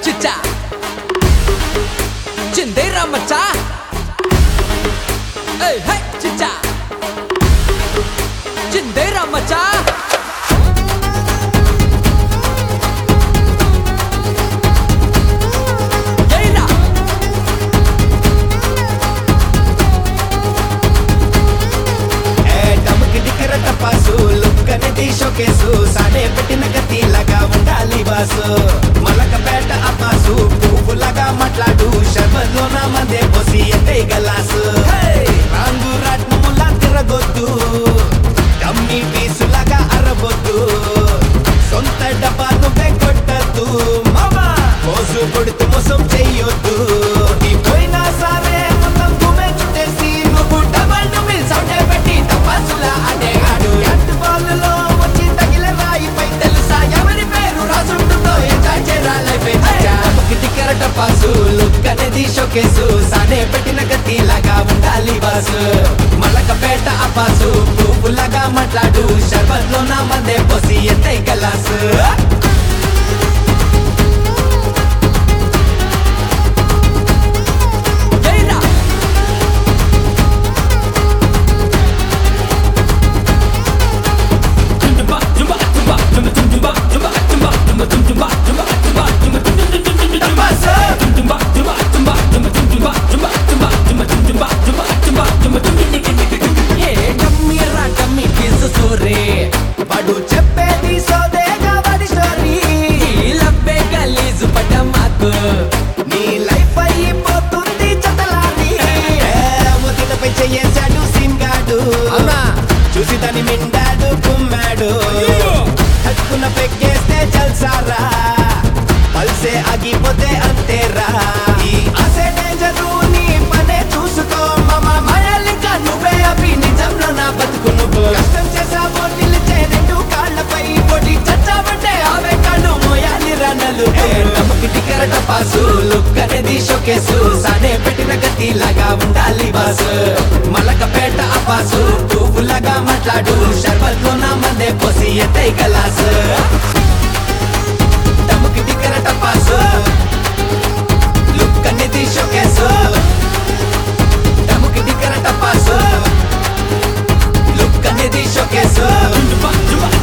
చిచ్చా చిందేరా మచ్చా ఏయ్ హే చిచ్చా చిందేరా మచ్చా షోకేసు సాడే పెట్టిన కత్తిలాగా ఉండాలి బాసు మలకపేట అబ్బాసు పువ్వులాగా మాట్లాడు షర్బత్లో నా మందే పోసి ఎంతై గలాసు రాంగు రాట్నములా తిరగొద్దు డమ్మీ పీసులాగా అరబొద్దు సొంత డబ్బా నువ్వే కొట్టద్దు మామా మోసు కొడుతూ మోసం చెయ్యొద్దు పోయినా సరే మొత్తం గుమే చుట్టేసి నువ్వు డబల్ నువ్వు సౌండే పెట్టి తపాసులా అడేగాడు ఎట్ బాల్లో పాసు లుక్ అనేది షోకేసు సాడే పెట్టిన గతిలాగా ఉండాలి బాసు మలకపేట అబ్బాసు పువ్వులాగా మాట్లాడు షర్బత్లో నా మందే పోసి ఎంతై గలాసు వాడు చెప్పేది సోదేగా వాడి స్టోరీ లబ్బే గలీజు పడ్డ మాకు నీ లైఫ్ అయిపోతుంది చదలాని ముతిపై చేసాడు సింగాడు చూసి దాన్ని మిండాడు కుమ్మాడు హక్కున పెగ్గేస్తే చల్సారా పల్సే ఆగిపోతే అంతేరా ఈ ఆసే డేంజరు నీ పనే చూసుకో మామ మాయాలిక నువ్వే అవి నిజంలో నా బతుకు నువ్వు కష్టం చేసావో నిలిచే రెండు కాళ్ళపై పొడి చచ్చావంటే అవే కళ్ళు మోయాలి రన్నలు నమ్మకి టికెరట పాసు లుక్ అనేది షోకేసు సాడే పెట్టిన గతిలాగా ఉండాలి బాసు మలకపేట అబ్బాసు పువ్వులాగా మాట్లాడు షర్బత్లో నా మందే పోసి ఎంతై గలాసు నమ్మకి టికెరట పాసు లుక్ అనేది షోకేసు నమ్మకి టికెరట పాసు లుక్ అనేది షోకేసు